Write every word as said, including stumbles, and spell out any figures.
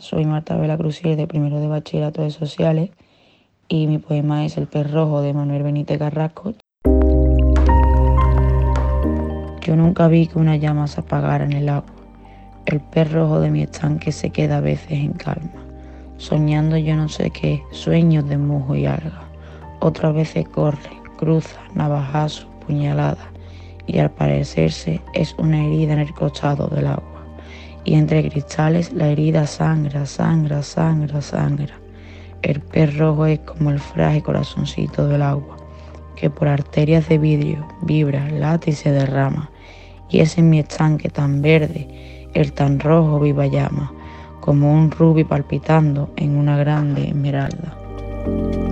Soy Marta Vela Crucier, de primero de bachillerato de sociales, y mi poema es El pez rojo, de Manuel Benítez Carrasco. Yo nunca vi que una llama se apagara en el agua. El pez rojo de mi estanque se queda a veces en calma, soñando yo no sé qué, sueños de musgo y alga. Otras veces corre, cruza, navajazo, puñalada, y al parecerse es una herida en el costado del agua. Y entre cristales la herida sangra, sangra, sangra, sangra. El pez rojo es como el frágil corazoncito del agua, que por arterias de vidrio vibra, late y se derrama. Y es en mi estanque tan verde, el tan rojo viva llama, como un rubí palpitando en una grande esmeralda.